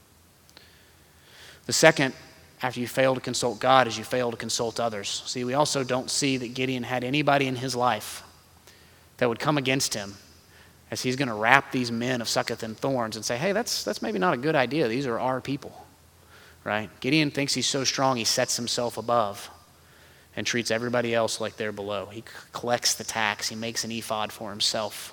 The second, after you fail to consult God, is you fail to consult others. See, we also don't see that Gideon had anybody in his life that would come against him as he's going to wrap these men of Succoth and thorns and say, hey, that's that's maybe not a good idea. These are our people, right? Gideon thinks he's so strong he sets himself above and treats everybody else like they're below. He c- collects the tax. He makes an ephod for himself.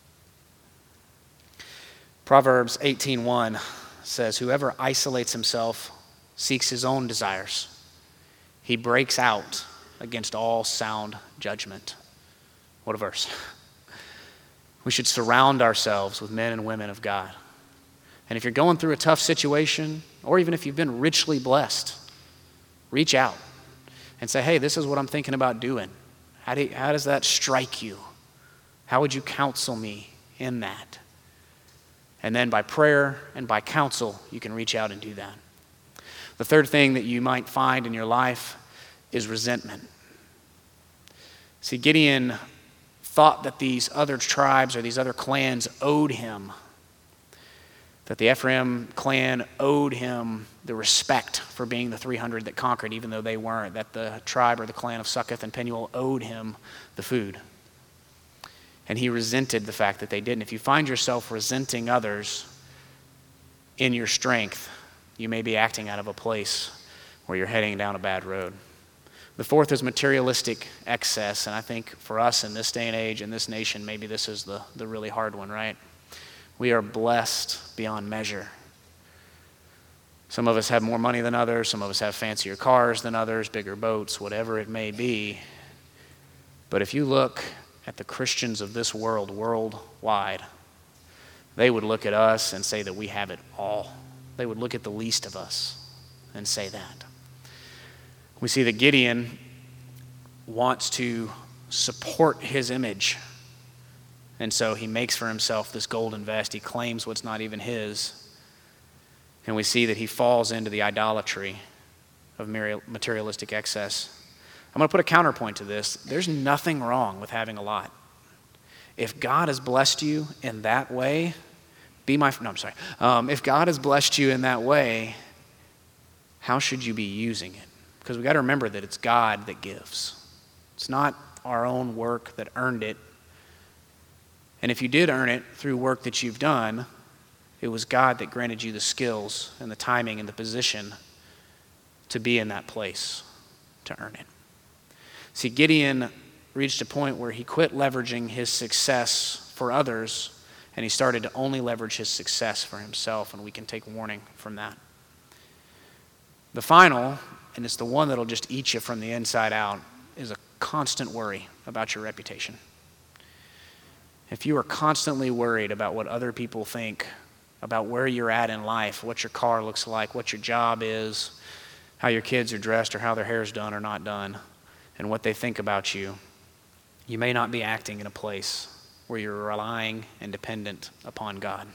Proverbs eighteen one says, whoever isolates himself seeks his own desires. He breaks out against all sound judgment. What a verse. We should surround ourselves with men and women of God. And if you're going through a tough situation, or even if you've been richly blessed, reach out and say, hey, this is what I'm thinking about doing. How, do you, how does that strike you? How would you counsel me in that? And then by prayer and by counsel, you can reach out and do that. The third thing that you might find in your life is resentment. See, Gideon thought that these other tribes or these other clans owed him, that the Ephraim clan owed him the respect for being the three hundred that conquered, even though they weren't, that the tribe or the clan of Succoth and Penuel owed him the food. And he resented the fact that they didn't. If you find yourself resenting others in your strength, you may be acting out of a place where you're heading down a bad road. The fourth is materialistic excess, and I think for us in this day and age, in this nation, maybe this is the, the really hard one, right? We are blessed beyond measure. Some of us have more money than others, some of us have fancier cars than others, bigger boats, whatever it may be. But if you look at the Christians of this world, worldwide, they would look at us and say that we have it all. They would look at the least of us and say that. We see that Gideon wants to support his image. And so he makes for himself this golden vest. He claims what's not even his. And we see that he falls into the idolatry of materialistic excess. I'm going to put a counterpoint to this. There's nothing wrong with having a lot. If God has blessed you in that way, be my, no, I'm sorry. Um, if God has blessed you in that way, how should you be using it? Because we got to remember that it's God that gives. It's not our own work that earned it. And if you did earn it through work that you've done, it was God that granted you the skills and the timing and the position to be in that place to earn it. See, Gideon reached a point where he quit leveraging his success for others, and he started to only leverage his success for himself, and we can take warning from that. The final, and it's the one that'll just eat you from the inside out, is a constant worry about your reputation. If you are constantly worried about what other people think, about where you're at in life, what your car looks like, what your job is, how your kids are dressed or how their hair's done or not done, and what they think about you, you may not be acting in a place where you're relying and dependent upon God.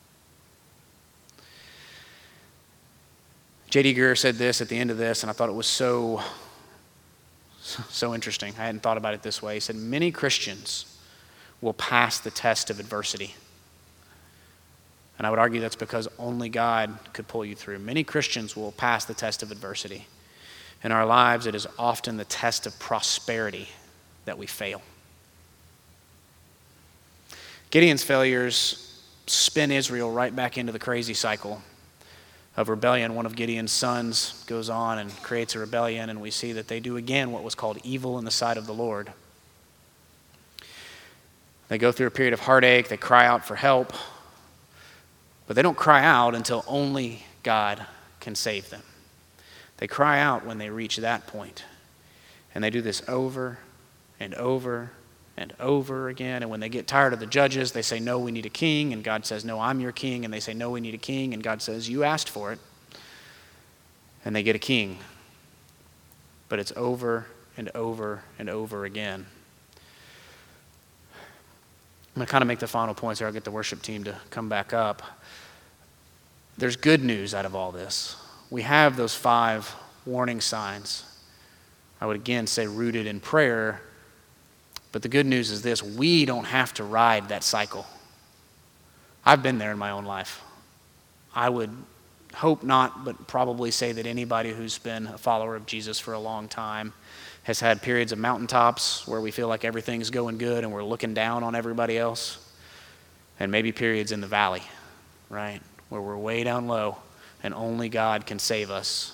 J D Greear said this at the end of this, and I thought it was so, so interesting. I hadn't thought about it this way. He said, many Christians will pass the test of adversity. And I would argue that's because only God could pull you through. Many Christians will pass the test of adversity. In our lives, it is often the test of prosperity that we fail. Gideon's failures spin Israel right back into the crazy cycle of rebellion. One of Gideon's sons goes on and creates a rebellion, and we see that they do again what was called evil in the sight of the Lord. They go through a period of heartache, they cry out for help, but they don't cry out until only God can save them. They cry out when they reach that point, and they do this over and over and over again. And when they get tired of the judges, they say, no, we need a king. And God says, no, I'm your king. And they say, no, we need a king. And God says, you asked for it. And they get a king. But it's over and over and over again. I'm going to kind of make the final points here. I'll get the worship team to come back up. There's good news out of all this. We have those five warning signs. I would again say rooted in prayer. But the good news is this: we don't have to ride that cycle. I've been there in my own life. I would hope not, but probably say that anybody who's been a follower of Jesus for a long time has had periods of mountaintops where we feel like everything's going good and we're looking down on everybody else, and maybe periods in the valley, right, where we're way down low and only God can save us.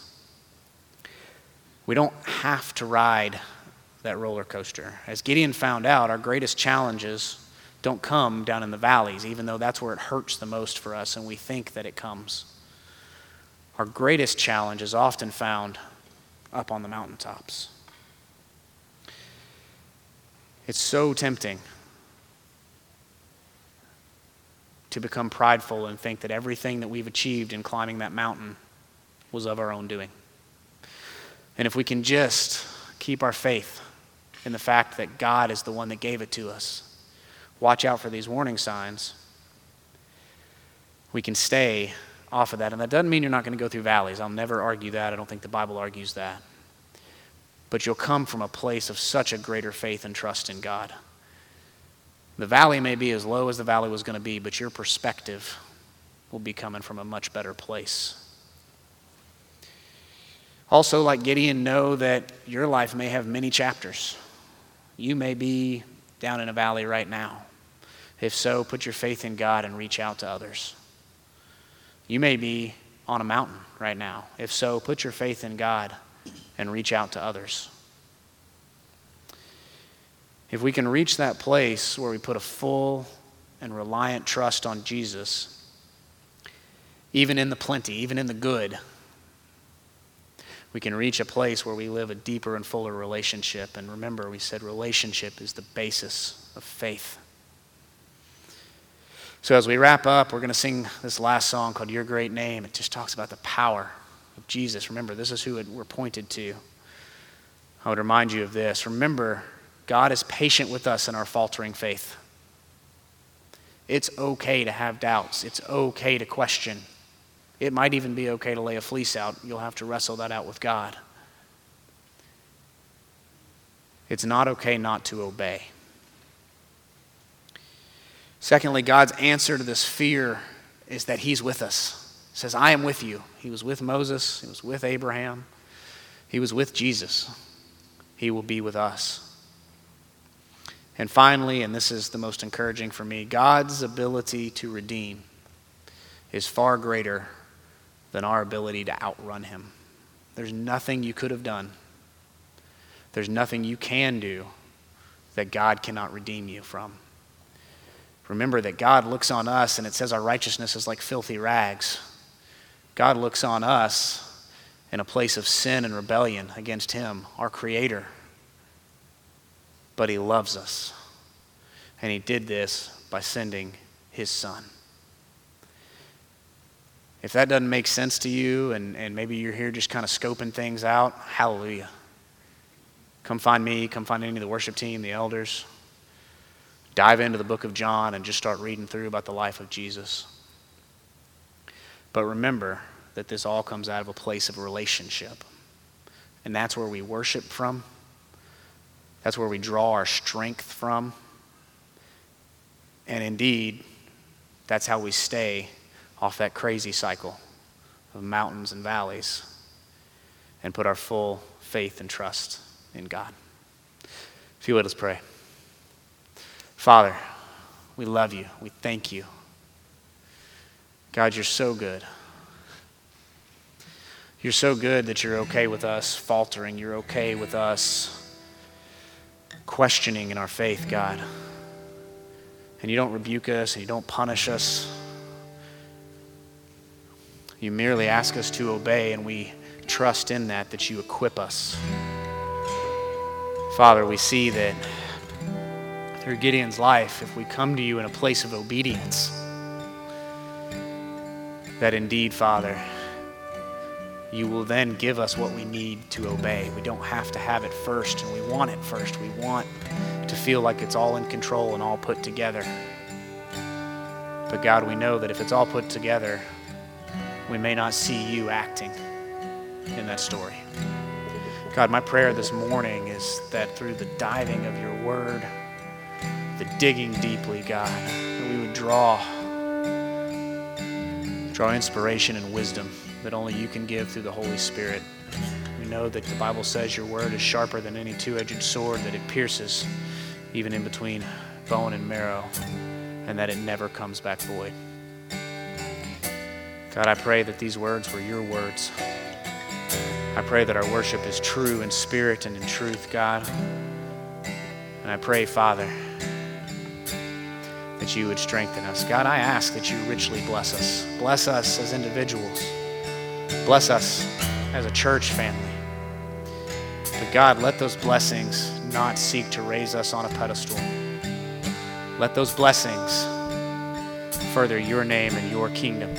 We don't have to ride that roller coaster. As Gideon found out, our greatest challenges don't come down in the valleys, even though that's where it hurts the most for us and we think that it comes. Our greatest challenge is often found up on the mountaintops. It's so tempting to become prideful and think that everything that we've achieved in climbing that mountain was of our own doing. And if we can just keep our faith in the fact that God is the one that gave it to us, watch out for these warning signs, we can stay off of that. And that doesn't mean you're not going to go through valleys. I'll never argue that. I don't think the Bible argues that. But you'll come from a place of such a greater faith and trust in God. The valley may be as low as the valley was going to be, but your perspective will be coming from a much better place. Also, like Gideon, know that your life may have many chapters. You may be down in a valley right now. If so, put your faith in God and reach out to others. You may be on a mountain right now. If so, put your faith in God and reach out to others. If we can reach that place where we put a full and reliant trust on Jesus, even in the plenty, even in the good, we can reach a place where we live a deeper and fuller relationship. And remember, we said relationship is the basis of faith. So as we wrap up, we're going to sing this last song called Your Great Name. It just talks about the power of Jesus. Remember, this is who it, we're pointed to. I would remind you of this. Remember, God is patient with us in our faltering faith. It's okay to have doubts. It's okay to question. It might even be okay to lay a fleece out. You'll have to wrestle that out with God. It's not okay not to obey. Secondly, God's answer to this fear is that he's with us. He says, I am with you. He was with Moses. He was with Abraham. He was with Jesus. He will be with us. And finally, and this is the most encouraging for me, God's ability to redeem is far greater than our ability to outrun him. There's nothing you could have done. There's nothing you can do that God cannot redeem you from. Remember that God looks on us, and it says our righteousness is like filthy rags. God looks on us in a place of sin and rebellion against him, our Creator. But he loves us. And he did this by sending his Son. If that doesn't make sense to you, and, and maybe you're here just kind of scoping things out, hallelujah. Come find me, come find any of the worship team, the elders. Dive into the book of John and just start reading through about the life of Jesus. But remember that this all comes out of a place of relationship. And that's where we worship from. That's where we draw our strength from. And indeed, that's how we stay off that crazy cycle of mountains and valleys and put our full faith and trust in God. If you would, let's pray. Father, we love you. We thank you. God, you're so good. You're so good that you're okay with us faltering. You're okay with us questioning in our faith, God. And you don't rebuke us and you don't punish us. You merely ask us to obey, and we trust in that, that you equip us. Father, we see that through Gideon's life, if we come to you in a place of obedience, that indeed, Father, you will then give us what we need to obey. We don't have to have it first, and we want it first. We want to feel like it's all in control and all put together. But God, we know that if it's all put together, we may not see you acting in that story. God, my prayer this morning is that through the diving of your word, the digging deeply, God, that we would draw, draw inspiration and wisdom that only you can give through the Holy Spirit. We know that the Bible says your word is sharper than any two-edged sword, that it pierces even in between bone and marrow, and that it never comes back void. God, I pray that these words were your words. I pray that our worship is true in spirit and in truth, God. And I pray, Father, that you would strengthen us. God, I ask that you richly bless us. Bless us as individuals. Bless us as a church family. But God, let those blessings not seek to raise us on a pedestal. Let those blessings further your name and your kingdom.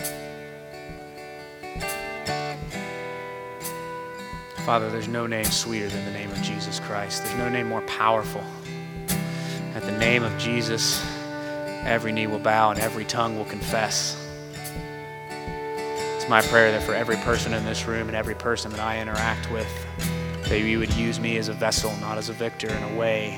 Father, there's no name sweeter than the name of Jesus Christ. There's no name more powerful. At the name of Jesus, every knee will bow and every tongue will confess. It's my prayer that for every person in this room and every person that I interact with, that you would use me as a vessel, not as a victor, in a way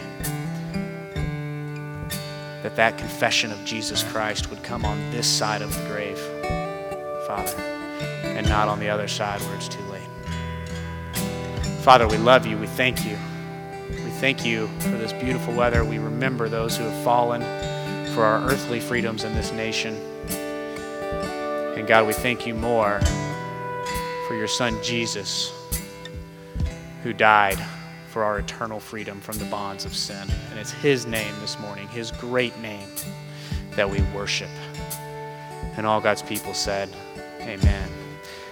that that confession of Jesus Christ would come on this side of the grave, Father, and not on the other side where it's too late. Father, we love you. We thank you. We thank you for this beautiful weather. We remember those who have fallen for our earthly freedoms in this nation. And God, we thank you more for your son Jesus, who died for our eternal freedom from the bonds of sin. And it's his name this morning, his great name, that we worship. And all God's people said, amen.